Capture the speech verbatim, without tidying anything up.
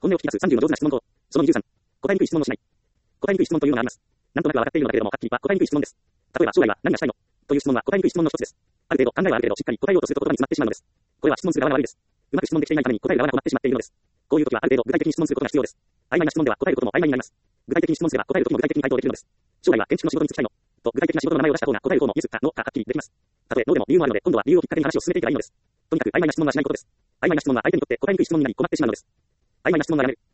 本音を聞き出すさんじゅうの上手な質問法。そのにじゅうさん。答えにくい質問をしない。答えにくい質問というのがあります。なんとなくは分かっているのだけれども、はっきりは答えにくい質問です。例えば、将来は何がしたいのという質問は答えにくい質問の一つです。ある程度、考えはある程度、しっかり答えようとすると言葉に詰まってしまうのです。これは質問する側が悪いです。うまく質問できていないために答える側が困ってしまっているのです。こういう時はある程度具体的に質問することが必要です。曖昧な質問では答えることも曖昧になります。具体的に質問すれば答える時も具体的に回答できるのです。将来は建築の仕事に就きたいのと具体的な仕事の名前を出した方が答える方もイエスかノーかはっきりできます。たとえどうでも理由もあるので、今度は理由をきっかけに話を進めていけばいいのです。とにかく曖昧な質問はしないことです。曖昧な質問は相手にとって答えにくい質問になり困ってしまうのです。曖昧な質問がやめる。